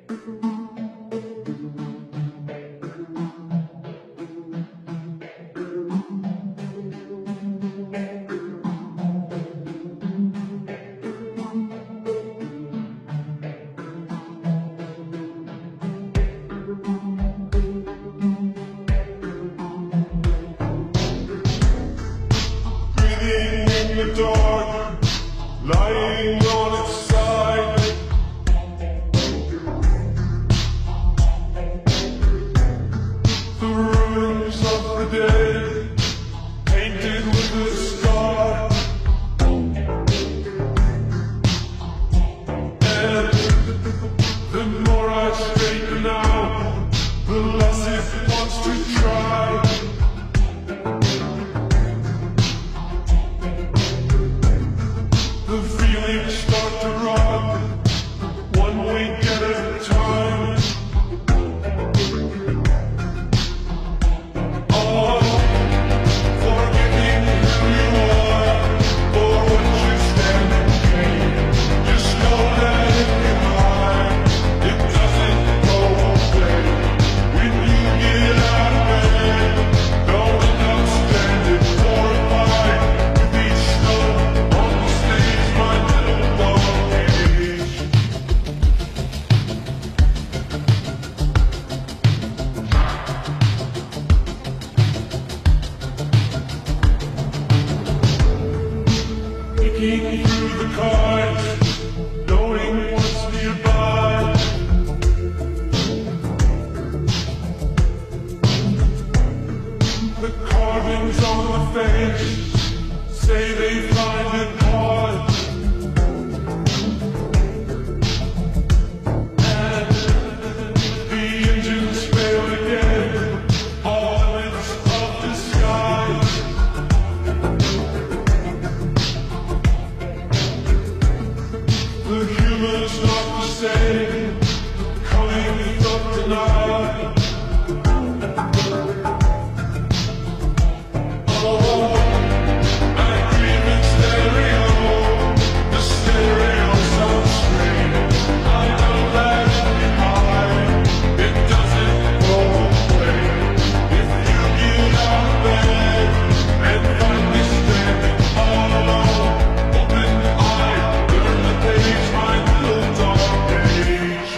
In the dark, lying on its side, the ruins of the day, painted with a scar. And the more I straighten out, the less it wants to try. The feelings start to run, one week at a time. Oh, forgetting who you are, or what you stand to gain. Just know that if you hide, it doesn't go away. When you get out of bed, don't end up standing horrified with each stone on the stage. My little dog cage. Peeking through the cards, knowing what's nearby. The carvings on the face say they find it hard. The engines failed again, all its of disguise. The humor's not the same, coming from tonight. Oh, I dream in stereo, the stereo sounds strange. I know that behind it doesn't go away. If you get out of bed and find me standing all alone, open eye, turn the page, my little dog cage.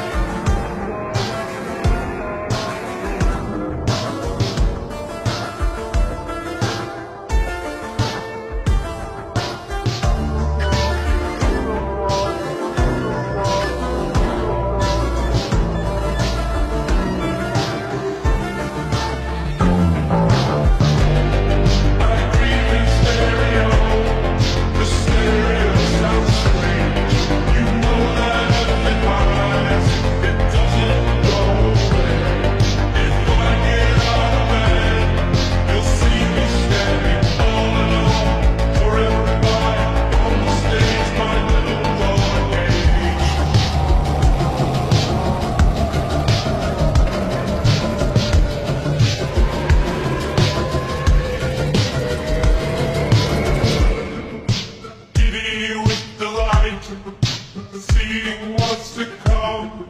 Seeing what's to come.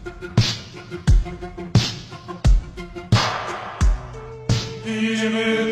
The image